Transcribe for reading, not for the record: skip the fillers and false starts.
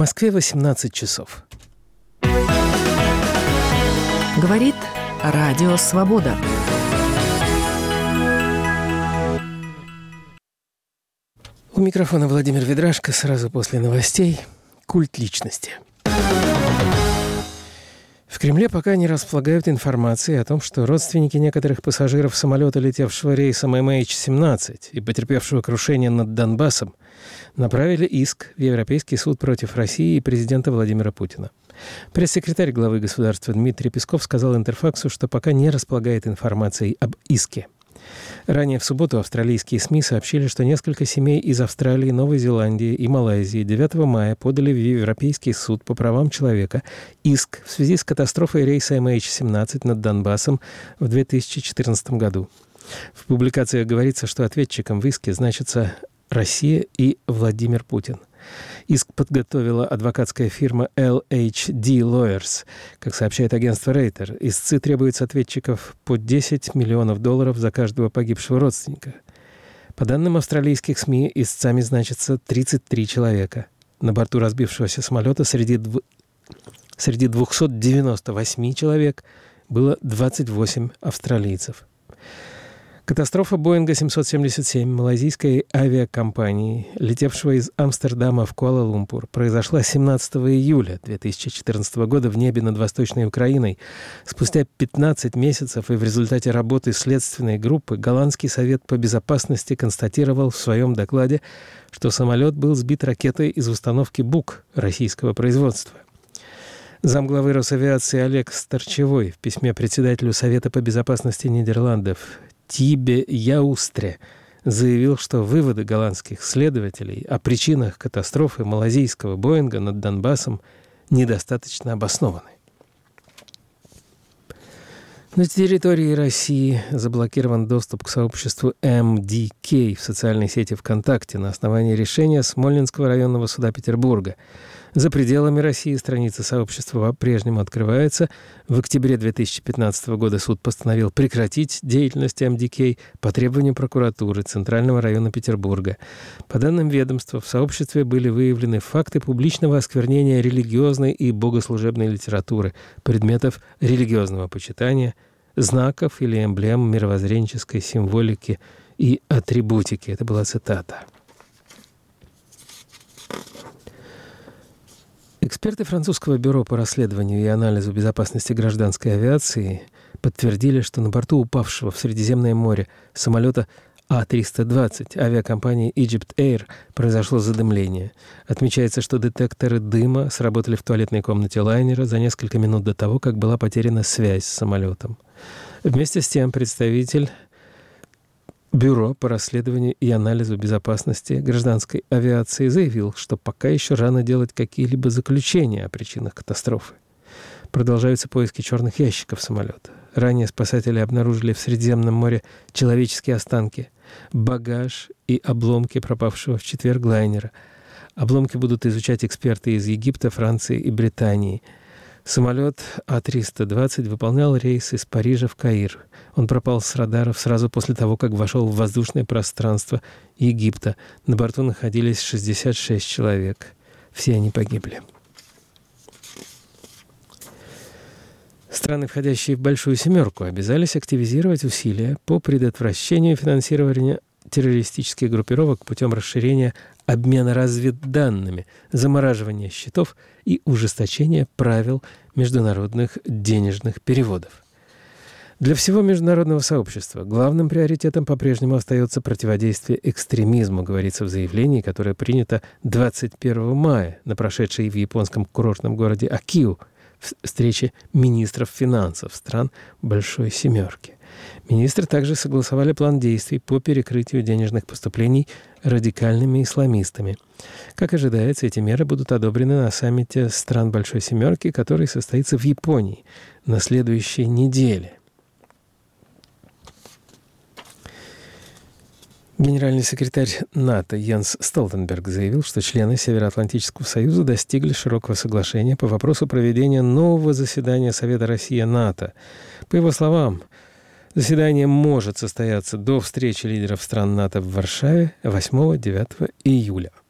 Москве 18 часов. Говорит Радио Свобода. У микрофона Владимир Ведрашко. Сразу после новостей «Культ личности». В Кремле пока не располагают информацией о том, что родственники некоторых пассажиров самолета, летевшего рейсом MH17 и потерпевшего крушение над Донбассом, направили иск в Европейский суд против России и президента Владимира Путина. Пресс-секретарь главы государства Дмитрий Песков сказал Интерфаксу, что пока не располагает информацией об иске. Ранее в субботу австралийские СМИ сообщили, что несколько семей из Австралии, Новой Зеландии и Малайзии 9 мая подали в Европейский суд по правам человека иск в связи с катастрофой рейса MH17 над Донбассом в 2014 году. В публикациях говорится, что ответчиком в иске значатся Россия и Владимир Путин. Иск подготовила адвокатская фирма LHD Lawyers. Как сообщает агентство Рейтер, истцы требуют с ответчиков по $10 миллионов за каждого погибшего родственника. По данным австралийских СМИ, истцами значатся 33 человека. На борту разбившегося самолета среди 298 человек было 28 австралийцев. Катастрофа Боинга 777 малайзийской авиакомпании, летевшего из Амстердама в Куала-Лумпур, произошла 17 июля 2014 года в небе над Восточной Украиной. Спустя 15 месяцев и в результате работы следственной группы Голландский совет по безопасности констатировал в своем докладе, что самолет был сбит ракетой из установки БУК российского производства. Замглавы Росавиации Олег Старчевой в письме председателю Совета по безопасности Нидерландов Тибе Яустре заявил, что выводы голландских следователей о причинах катастрофы малайзийского Боинга над Донбассом недостаточно обоснованы. На территории России заблокирован доступ к сообществу МДК в социальной сети ВКонтакте на основании решения Смольнинского районного суда Петербурга. За пределами России страница сообщества по-прежнему открывается. В октябре 2015 года суд постановил прекратить деятельность МДК по требованию прокуратуры Центрального района Петербурга. По данным ведомства, в сообществе были выявлены факты публичного осквернения религиозной и богослужебной литературы, предметов религиозного почитания, знаков или эмблем мировоззренческой символики и атрибутики. Это была цитата. Эксперты французского бюро по расследованию и анализу безопасности гражданской авиации подтвердили, что на борту упавшего в Средиземное море самолета А320 авиакомпании Egypt Air произошло задымление. Отмечается, что детекторы дыма сработали в туалетной комнате лайнера за несколько минут до того, как была потеряна связь с самолетом. Вместе с тем представитель Бюро по расследованию и анализу безопасности гражданской авиации заявил, что пока еще рано делать какие-либо заключения о причинах катастрофы. Продолжаются поиски черных ящиков самолета. Ранее спасатели обнаружили в Средиземном море человеческие останки, багаж и обломки пропавшего в четверг лайнера. Обломки будут изучать эксперты из Египта, Франции и Британии. Самолет А320 выполнял рейс из Парижа в Каир. Он пропал с радаров сразу после того, как вошел в воздушное пространство Египта. На борту находились 66 человек. Все они погибли. Страны, входящие в Большую Семерку, обязались активизировать усилия по предотвращению финансирования террористических группировок путем расширения обмена разведданными, замораживания счетов и ужесточения правил международных денежных переводов. Для всего международного сообщества главным приоритетом по-прежнему остается противодействие экстремизму, говорится в заявлении, которое принято 21 мая на прошедшей в японском курортном городе Акио встрече министров финансов стран Большой Семерки. Министры также согласовали план действий по перекрытию денежных поступлений радикальными исламистами. Как ожидается, эти меры будут одобрены на саммите стран Большой Семерки, который состоится в Японии на следующей неделе. Генеральный секретарь НАТО Йенс Столтенберг заявил, что члены Североатлантического союза достигли широкого соглашения по вопросу проведения нового заседания Совета Россия-НАТО. По его словам, заседание может состояться до встречи лидеров стран НАТО в Варшаве 8-9 июля.